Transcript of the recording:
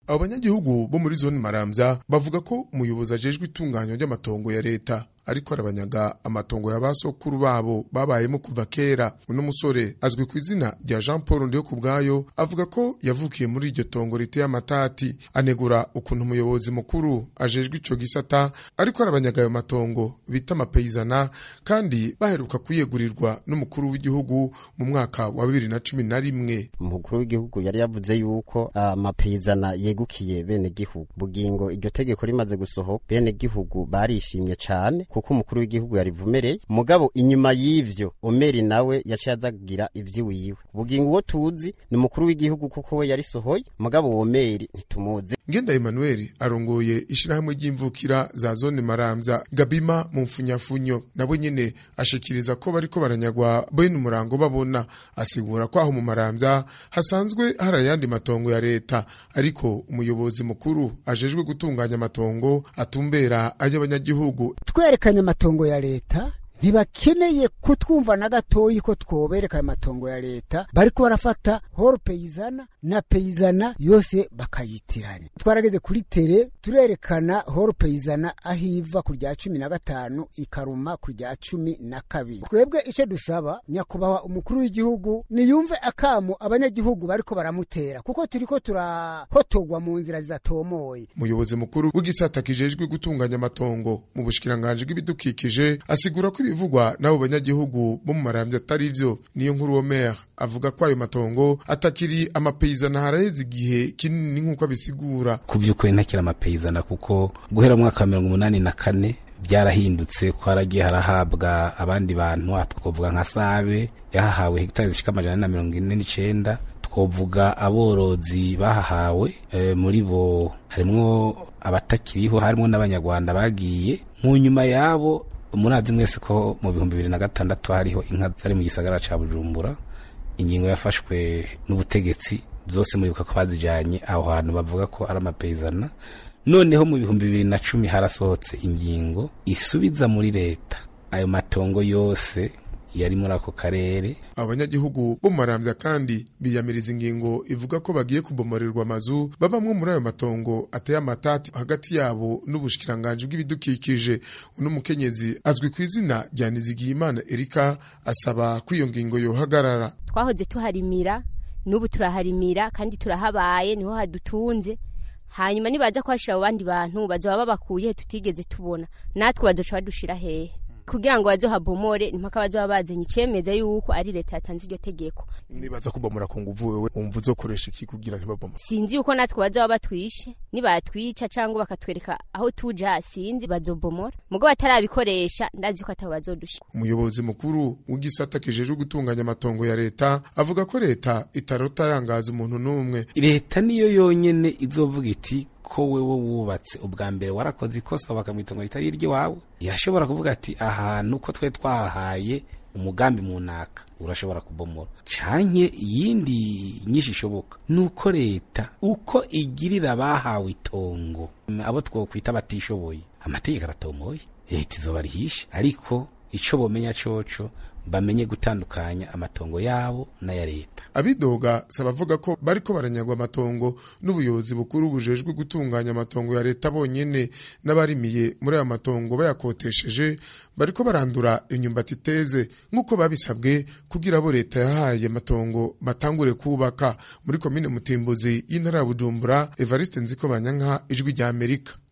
abo banyagihugu bo muri zone Maramvya bavuga ko umuyobozi ajejwe itunganywa ry'amatongo ya leta ariko arabanyaga amatongo ya basokuru babo babayemo kuva kera. Uno musore azwi ku izina rya Jean Paul Ndiyokubwayo avuga ko yavukiye muri iryo tongo riteye amatati. Anegura ukuntu umuyobozi mukuru ajejwe ico gisata ariko arabanyaga ayo matongo bita amapeyizana, kandi baheruka kuyegurirwa n'umukuru w'igihugu mu mwaka wa 2011. Umukuru w'igihugu yari yavuze yuko amapeyizana yegukiye bene gihugu. Bugingo iryo tegeko rimaze gusohoka, bene gihugu barishimye cane kuko umukuru w'igihugu yarivumereye. Mugabo inyuma y'ivyo Omeri nawe yaciye azagira ivyiwiwe. Bugingo uwo tuzi ni umukuru w'igihugu kuko we yarisohoye, mugabo Omeri ntitumuzi. Ngenda Emmanuel arongoye ishirahamwe ry'imvukira za zone Maramvya Gabima mu mfunyafunyo, nabo nyene ashikiriza ko bariko baranyagwa bene umurango babona. Asigura ko aho mu Maramvya hasanzwe hari ayandi matongo ya leta, ariko umuyobozi mukuru ajejwe gutunganya amatongo atumbera ay'abanyagihugu. Twerekanye amatongo ya leta, ntibakeneye kutwumva na gatoyi ko twobereka amatongo ya leta, bariko barafata horo peyizana na peyizana yose bakayitiranya. Twarageze kuri tere turerekana horo peyizana ahiva ku rya 15 ikaruma ku rya 12. Twebwe ico dusaba nyakubahwa umukuru w'igihugu niyumve akamo abanyagihugu bariko baramutera, kuko turiko turahotogwa mu nzira zatomoye. Umuyobozi mukuru w'igisata kijejwe gutunganya amatongo mu bushikiranganje bw'ibidukikije asigura ko ibivugwa n'abo banyagihugu bo mu Maramvya atari vyo. Niyo nkuru Omer avuga ko ayo matongo atakiri amapeyizana haraheze igihe kinini nk'uko abisigura. Kuvyukuri ntakiri amapeyizana kuko guhera mu mwaka 1984 byarahindutse ko haragiye harahabwa abandi bantu, twovuga nka Sabe yahawe hegitari zishika 149, twovuga aborozi bahahawe muri bo harimwo abatakiriho, harimo n'abanyarwanda bagiye mu nyuma yabo. Murazi mwese ko mu 2006 hariho inka zari mu gisagara ca Bujumbura, ingingo yafashwe n'ubutegetsi zose muri ko bazijanye aho hantu bavuga ko ari amapeyizana. Noneho mu 2010 harasohotse ingingo isubiza muri leta ayo matongo yose yari muri ako karere. Abanyagihugu bo Maramvya kandi biyamiriza ingingo ivuga ko bagiye kubomorerwa amazu babamwe muri ayo matongo ateye amatati hagati yabo n'ubushikiranganje bw'ibidukikije. Uno mukenyezi azwi ku izina rya Nizigiyimana Erika asaba ko iyo ngingo yohagarara. Twahoze tuharimira, n'ubu turaharimira kandi turahabaye, niho hadutunze. Hanyuma nibaza kwashira abandi bantu bazoba babakuye tutigeze tubona, natwe bazoca badushira hehe kugira ngo bazohabomore impaka bazoba bazenye icemeza yuko ari leta yatanze iryo tegeko. Nibaza kubomora ku nguvu wewe umva uzokoresha iki kugira ntibabomore? Sinzi yuko natwe bazoba batwishe, nibatwica cyangwa bakatwereka aho tuja, sinzi bazobomora. Mugo batarabikoresha ndazi ko atabazodushika. Umuyobozi mukuru w'igisata kijejwe gutunganya amatongo ya leta avuga ko leta itarota yangaza umuntu n'umwe. Leta niyo yonyene izovuga iti ko wewe wubatse ubwa mbere warakoze ikosa bakamwitongo ritari iryo wawe, irashobora kuvuga ati ahantu ko twe twahaye umugambi munaka urashobora kubomora. Canke yindi nyinshi ishoboka nuko leta uko igirira bahawe itongo abo twokwita batishoboye, amategeko aratomoye, leta izobarihisha. Ariko ico bomenya coco bamenye gutandukanya amatongo yabo n'aya leta. Abidoga sabavuga ko bariko baranyagwa amatongo n'ubuyobozi bukuru bujejwe gutunganya amatongo ya leta bonyene, n'abarimiye muri aya matongo bayakotesheje bariko barandura imyumbati iteze nk'uko babisabwe kugira abo leta yahaye amatongo batangure kubaka. Muri komine Mutimbuzi y'intara ya Bujumbura, Evariste Nzikobanyanka, Ijwi rya Amerika.